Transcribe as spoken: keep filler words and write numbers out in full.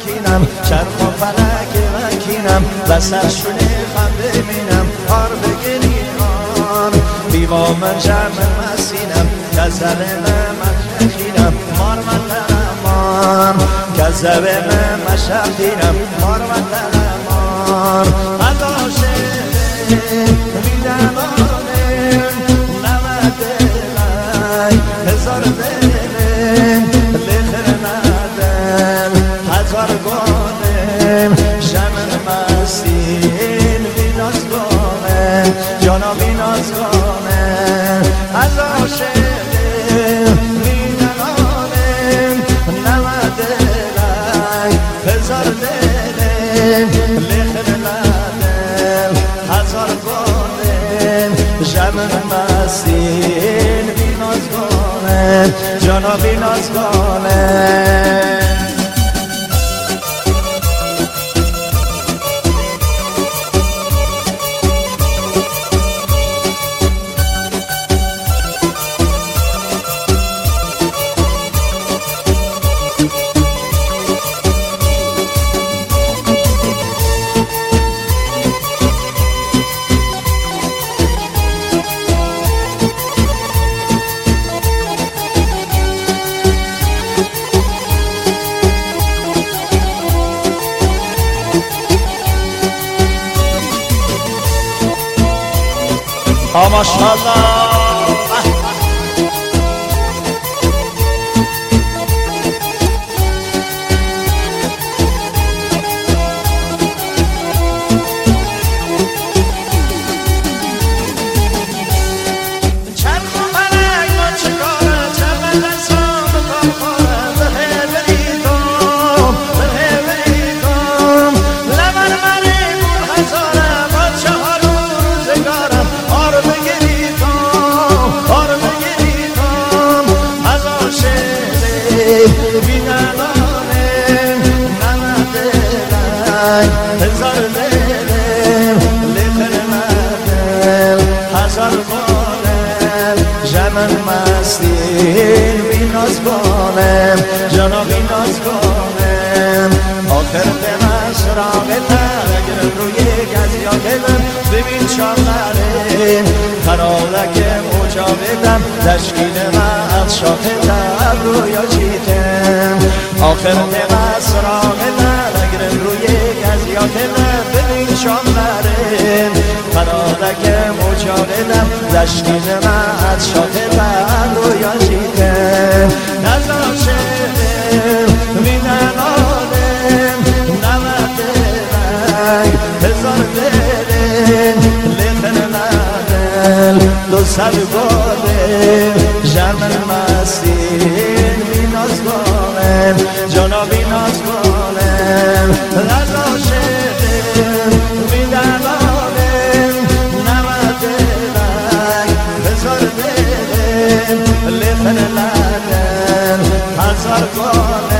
وکینم چرخ و فلک وکینم و سرشونه خنده مینم آر بگریان بیوا من جمع مسینم کذب من خینم مار من درمان کذب من مشقینم مار من درمان از عاشق میدمانم نمد دلای هزار دلم لخر ندم هزار گانم شمن مسین بیناز گانم جانا بیناز گانم از عاشق میدمانم نمد دلای هزار دلم لخر ندم هزار گانم شمن مسین بیناز گانم جانا بیناز گانم آه ماشاءالله هزار دلم لخر مدل هزار گانم جمن مستین بیناز گانم جانا بیناز گانم آخر دمش راقتر اگر روی گزیا دلم ببین چاقرم قرارک مجاودم تشکیل من از شاقتر رویا چیتم آخر دمش راقتر اگر روی گزیا دلم ببین چاقرم قرارک مجاودم تشکیل من از شاقتر رویا چیتم نزا شدم میدنانم نمد رنگ هزار دلم لخر ندل دو سر گانم جمن مسین بیناز گانم جانا بیناز گانم نزا شدم میدنانم نمد رنگ هزار دلم لخر ندل هزار گانم